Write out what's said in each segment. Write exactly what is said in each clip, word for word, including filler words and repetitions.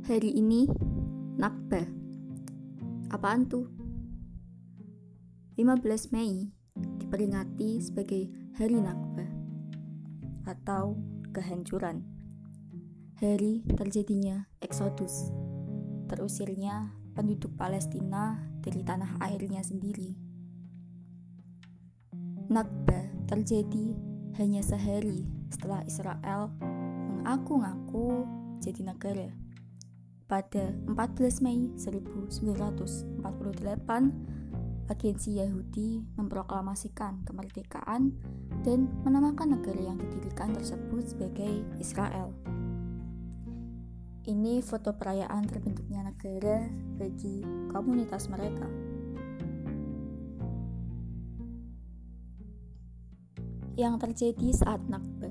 Hari ini Nakba. Apaan tuh? lima belas Mei diperingati sebagai Hari Nakba atau kehancuran. Hari terjadinya Eksodus, terusirnya penduduk Palestina dari tanah airnya sendiri. Nakba terjadi hanya sehari setelah Israel mengaku-ngaku jadi negara. Pada empat belas Mei seribu sembilan ratus empat puluh delapan, agensi Yahudi memproklamasikan kemerdekaan dan menamakan negara yang didirikan tersebut sebagai Israel. Ini foto perayaan terbentuknya negara bagi komunitas mereka. Yang terjadi saat Nakba.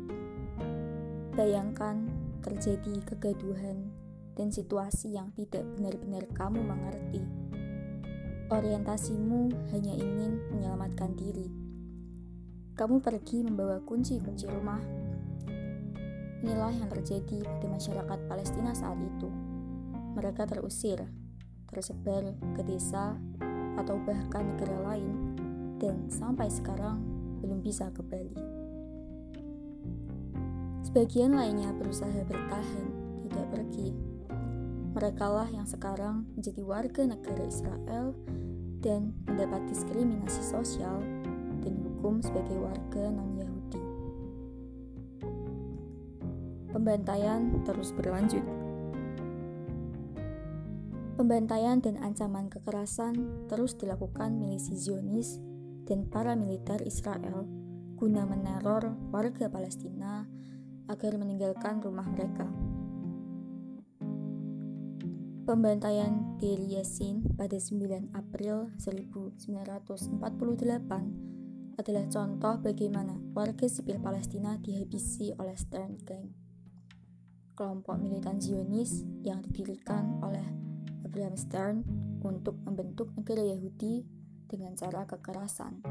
Bayangkan terjadi kegaduhan dan situasi yang tidak benar-benar kamu mengerti. Orientasimu hanya ingin menyelamatkan diri. Kamu pergi membawa kunci-kunci rumah. Inilah yang terjadi pada masyarakat Palestina saat itu. Mereka terusir, tersebar ke desa atau bahkan negara lain, dan sampai sekarang belum bisa kembali. Sebagian lainnya berusaha bertahan, tidak pergi. Merekalah yang sekarang menjadi warga negara Israel dan mendapat diskriminasi sosial dan hukum sebagai warga non-Yahudi. Pembantaian terus berlanjut. Pembantaian dan ancaman kekerasan terus dilakukan milisi Zionis dan para militer Israel guna meneror warga Palestina agar meninggalkan rumah mereka. Pembantaian Deir Yassin pada sembilan April seribu sembilan ratus empat puluh delapan adalah contoh bagaimana warga sipil Palestina dihabisi oleh Stern Gang, kelompok militan Zionis yang didirikan oleh Abraham Stern untuk membentuk negara Yahudi dengan cara kekerasan.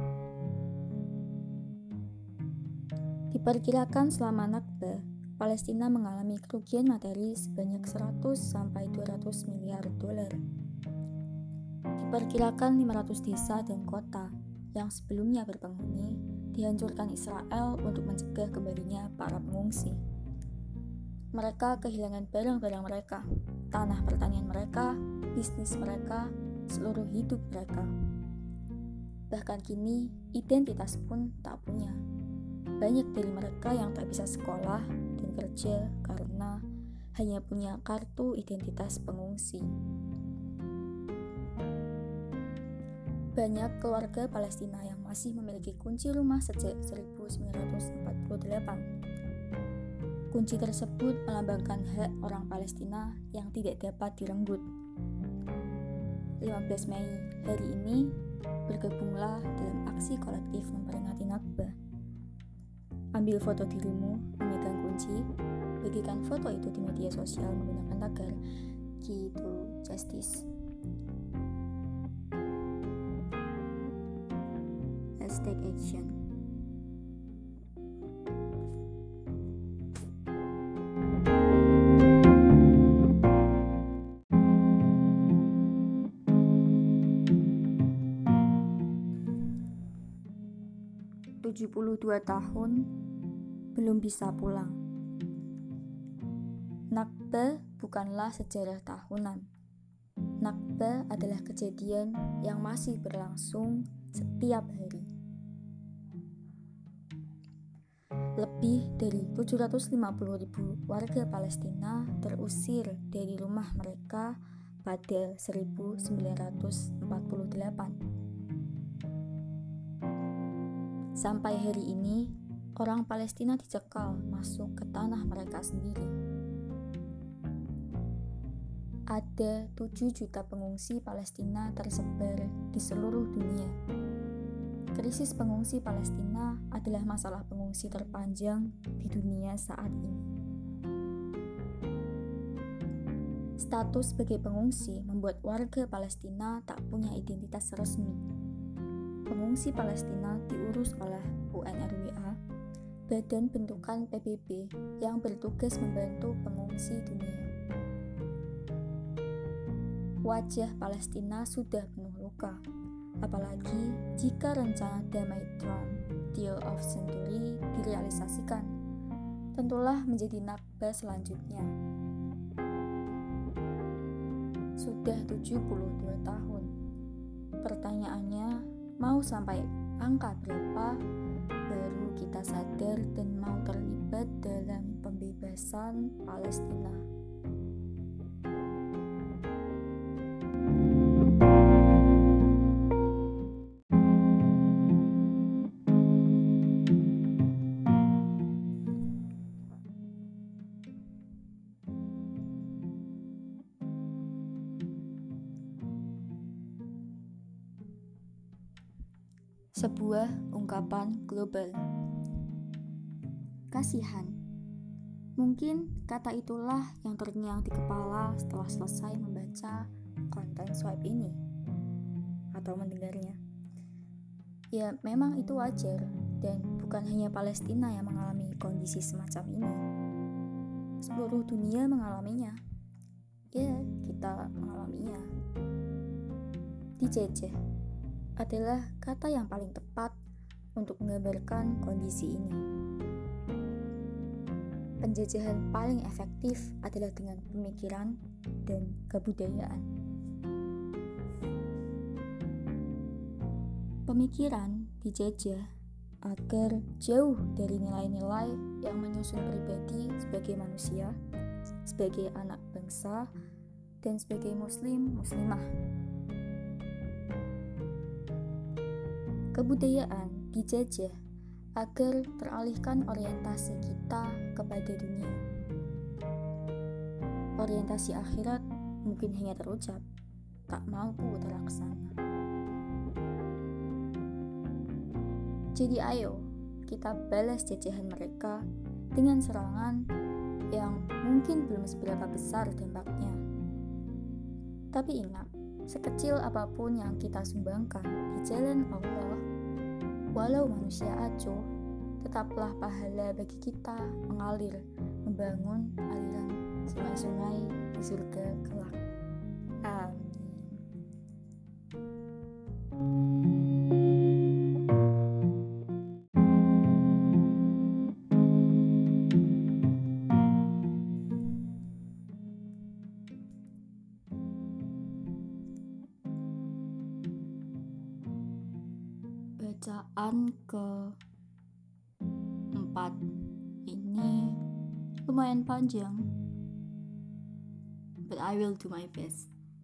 Diperkirakan selama Nakba, Palestina mengalami kerugian materi sebanyak seratus sampai dua ratus miliar dolar. Diperkirakan lima ratus desa dan kota yang sebelumnya berpenghuni dihancurkan Israel untuk mencegah kembalinya para pengungsi. Mereka kehilangan barang-barang mereka, tanah pertanian mereka, bisnis mereka, seluruh hidup mereka. Bahkan kini, identitas pun tak punya. Banyak dari mereka yang tak bisa sekolah dan kerja karena hanya punya kartu identitas pengungsi. Banyak keluarga Palestina yang masih memiliki kunci rumah sejak seribu sembilan ratus empat puluh delapan. Kunci tersebut melambangkan hak orang Palestina yang tidak dapat direnggut. lima belas Mei hari ini, bergabunglah dalam aksi kolektif memperingati Nakba. Ambil foto dirimu memegang kunci, bagikan foto itu di media sosial menggunakan tagar Key to Justice. Hashtag action. tujuh puluh dua tahun belum bisa pulang. Nakba bukanlah sejarah tahunan. Nakba adalah kejadian yang masih berlangsung setiap hari. Lebih dari tujuh ratus lima puluh ribu warga Palestina terusir dari rumah mereka pada seribu sembilan ratus empat puluh delapan. Sampai hari ini, orang Palestina dicekal masuk ke tanah mereka sendiri. Ada tujuh juta pengungsi Palestina tersebar di seluruh dunia. Krisis pengungsi Palestina adalah masalah pengungsi terpanjang di dunia saat ini. Status sebagai pengungsi membuat warga Palestina tak punya identitas resmi. Pengungsi Palestina diurus oleh U N R W A, badan bentukan P B B yang bertugas membantu pengungsi dunia. wajah Palestina sudah penuh luka. Apalagi jika rencana damai Trump, Deal of Century, direalisasikan. Tentulah menjadi nakba selanjutnya. Sudah tujuh puluh dua tahun. Pertanyaannya, mau sampai angka berapa baru kita sadar dan mau terlibat dalam pembebasan Palestina? Sebuah ungkapan global. Kasihan. Mungkin kata itulah yang terngiang di kepala setelah selesai membaca konten swipe ini atau mendengarnya. Ya, memang itu wajar dan bukan hanya Palestina yang mengalami kondisi semacam ini. Seluruh dunia mengalaminya. Ya, kita mengalaminya. Dijajah adalah kata yang paling tepat untuk menggambarkan kondisi ini. Penjajahan paling efektif adalah dengan pemikiran dan kebudayaan. Pemikiran dijajah agar jauh dari nilai-nilai yang menyusun pribadi sebagai manusia, sebagai anak bangsa, dan sebagai muslim-muslimah. Kebudayaan dijajah agar teralihkan orientasi kita kepada dunia. Orientasi akhirat mungkin hanya terucap, tak mampu terlaksana. Jadi ayo, kita balas jajahan mereka dengan serangan yang mungkin belum seberapa besar dampaknya. Tapi ingat, sekecil apapun yang kita sumbangkan di jalan Allah, walau manusia acuh, tetaplah pahala bagi kita mengalir, membangun aliran sungai-sungai di surga kelak. Amin. Bacaan ke empat ini lumayan panjang, but I will do my best.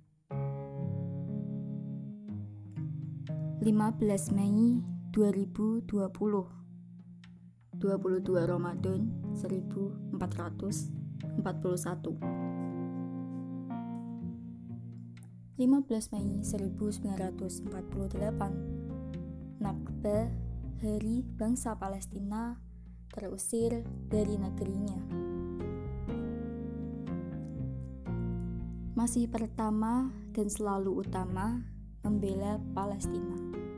lima belas Mei dua ribu dua puluh, dua puluh dua Ramadan seribu empat ratus empat puluh satu. lima belas Mei seribu sembilan ratus empat puluh delapan, Nakba, hari bangsa Palestina terusir dari negerinya. Masih pertama dan selalu utama membela Palestina.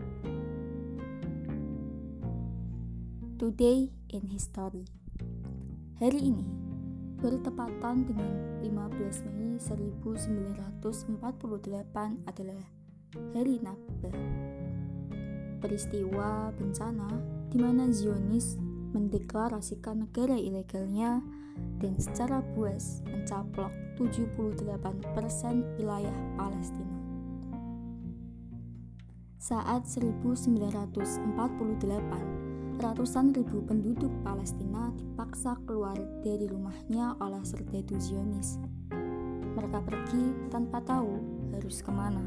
Today in history. Hari ini bertepatan dengan lima belas Mei seribu sembilan ratus empat puluh delapan adalah Hari Nakba. Peristiwa bencana di mana Zionis mendeklarasikan negara ilegalnya dan secara buas mencaplok tujuh puluh delapan persen wilayah Palestina. Saat seribu sembilan ratus empat puluh delapan, ratusan ribu penduduk Palestina dipaksa keluar dari rumahnya oleh serdadu Zionis. Mereka pergi tanpa tahu harus kemana.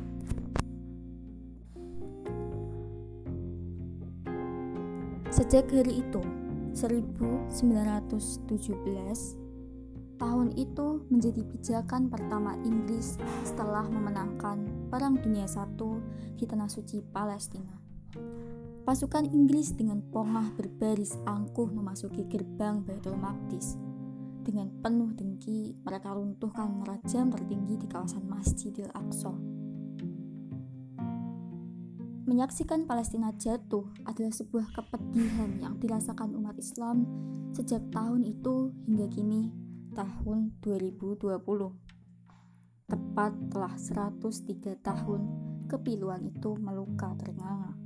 Sejak hari itu, seribu sembilan ratus tujuh belas, tahun itu menjadi pijakan pertama Inggris setelah memenangkan Perang Dunia Satu di Tanah Suci Palestina. Pasukan Inggris dengan pongah berbaris angkuh memasuki gerbang Baitul Maqdis. Dengan penuh dengki, mereka runtuhkan rajam tertinggi di kawasan Masjidil Aqsa. Menyaksikan Palestina jatuh adalah sebuah kepedihan yang dirasakan umat Islam sejak tahun itu hingga kini, tahun dua ribu dua puluh. tepat telah seratus tiga tahun kepiluan itu meluka teringanga.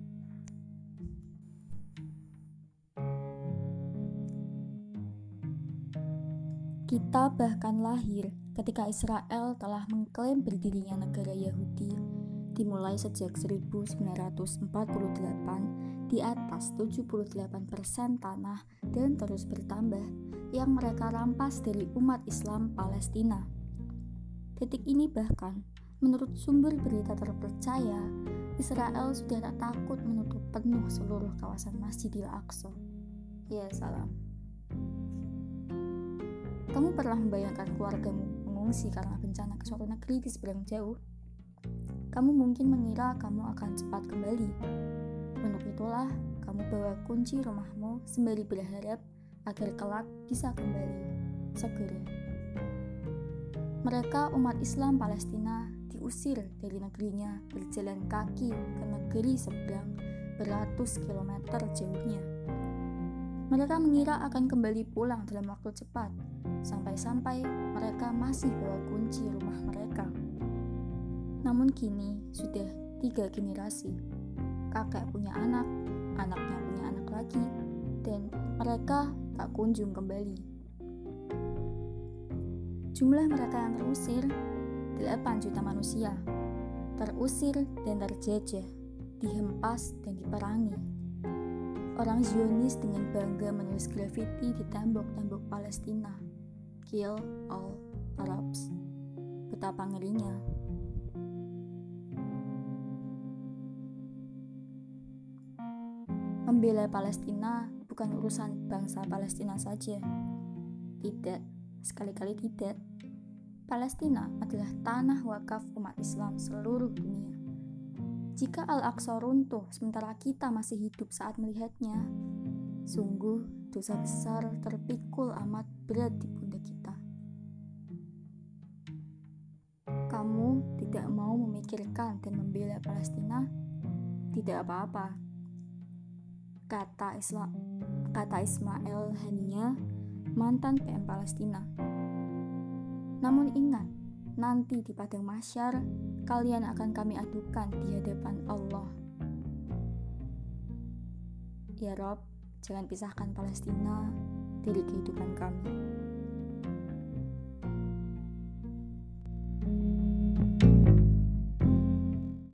Kita bahkan lahir ketika Israel telah mengklaim berdirinya negara Yahudi dimulai sejak seribu sembilan ratus empat puluh delapan di atas tujuh puluh delapan persen tanah dan terus bertambah yang mereka rampas dari umat Islam Palestina. Detik ini bahkan, menurut sumber berita terpercaya, Israel sudah tak takut menutup penuh seluruh kawasan Masjidil Aqsa. Ya salam. Kamu pernah membayangkan keluargamu mengungsi karena bencana ke suatu negeri di seberang jauh? Kamu mungkin mengira kamu akan cepat kembali. Untuk itulah, kamu bawa kunci rumahmu sembari berharap agar kelak bisa kembali segera. Mereka umat Islam Palestina diusir dari negerinya berjalan kaki ke negeri seberang beratus kilometer jauhnya. Mereka mengira akan kembali pulang dalam waktu cepat, sampai-sampai mereka masih bawa kunci rumah mereka. Namun kini sudah tiga generasi. Kakek punya anak, anaknya punya anak lagi, dan mereka tak kunjung kembali. Jumlah mereka yang terusir, delapan juta manusia, terusir dan terjajah, dihempas dan diperangi. Orang Zionis dengan bangga menulis grafiti di tembok-tembok Palestina, "Kill all Arabs." Betapa ngerinya. Membela Palestina bukan urusan bangsa Palestina saja. Tidak, sekali-kali tidak. Palestina adalah tanah wakaf umat Islam seluruh dunia. Jika Al-Aqsa runtuh sementara kita masih hidup saat melihatnya, sungguh dosa besar terpikul amat berat di pundak kita. Kamu tidak mau memikirkan dan membela Palestina? Tidak apa-apa. Kata Isla, kata Ismail Haniyah, mantan P M Palestina. Namun ingat, nanti di padang mahsyar, kalian akan kami adukan di hadapan Allah. Ya Rob, jangan pisahkan Palestina dari kehidupan kami.